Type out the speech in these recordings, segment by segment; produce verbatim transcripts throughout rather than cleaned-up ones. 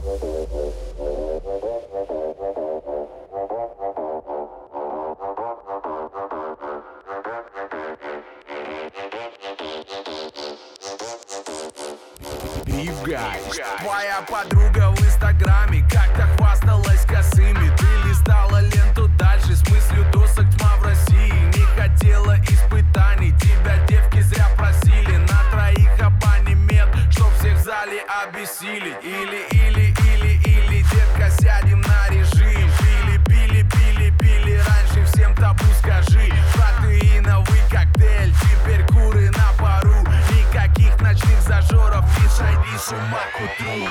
Твоя подруга в инстаграме как-то хвасталась косыми. Ты листала ленту дальше с мыслью досок тьма в России. Не хотела испытаний, тебя девки зря просили. На троих абонемент, чтоб всех в зале обессилить. Или, или, или, или, детка, сядем на режим. Пили, пили, пили, пили, раньше всем табу скажи. Протеиновый коктейль, теперь куры на пару. Никаких ночных зажоров, не сойди с ума к утру.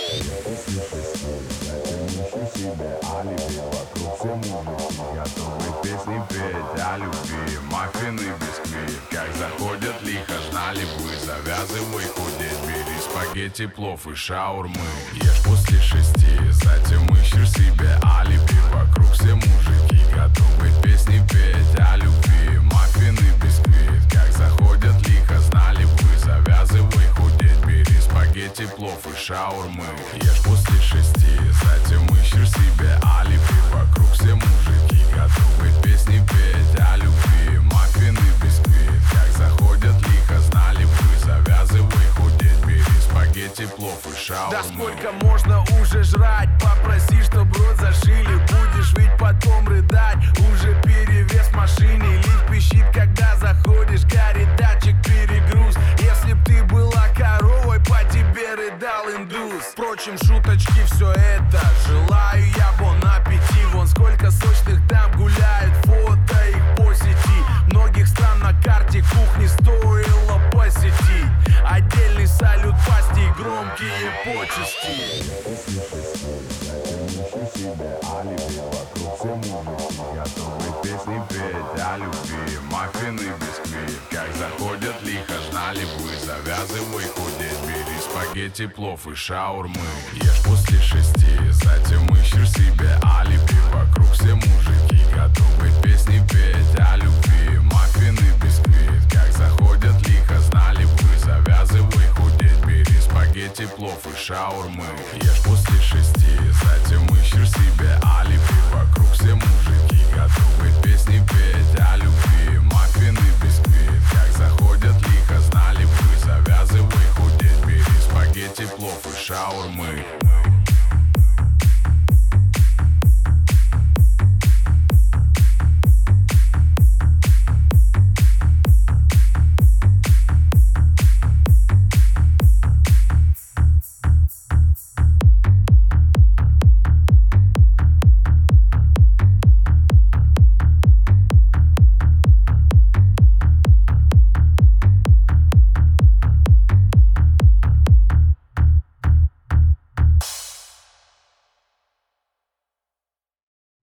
Себе алиби, вокруг все мужики готовы песни петь о любви. Маффины, бисквит, как заходят лихо, знали бы, завязывай худеть. Бери спагетти, плов и шаурмы, ешь после шести, затем ищешь себе алиби. Вокруг все мужики готовы песни петь о любви. Маффины, бисквит, как заходят лихо, знали бы, завязывай худеть. Бери спагетти, плов и шаурмы, ешь после шести, затем ищешь себе алиби. Вокруг все мужики готовы песни петь о любви. Маффины, бисквит, как заходят лихо, знали бы, завязывай худеть. Бери спагетти, плов и шаурмы. Да сколько можно уже жрать? Попроси, чтоб рот зашили. Будешь ведь потом рыдать. Уже перевес в машине. Лифт пищит, когда заходишь. Горит датчик, перегруз. Если б ты была коровой, по тебе рыдал индус. Впрочем, шуточки, все это желаю я бон аппетит. Вон сколько сочных там гуляет, фото их по сети. Многих стран на карте кухни стоило посетить. Отдельный салют пасти и громкие почести. Себе алиби, вокруг все мужики готовы песни петь о любви. Маффины, бисквит, как заходят лихо, знали бы, завязывай худеть. Бери спагетти, плов и шаурмы, ешь после шести, затем ищешь себе алиби. Вокруг все мужики готовы песни петь о любви. Маффины, бисквит, как заходят лихо, знали бы, завязывай худеть. Бери спагетти, плов и шаурмы, ешь после шести, затем ищешь себе алиби. Вокруг все мужики готовы песни петь о любви. Маффины, бисквит, как заходят лихо, знали бы, завязывай худеть. Бери спагетти, плов и шаурмы.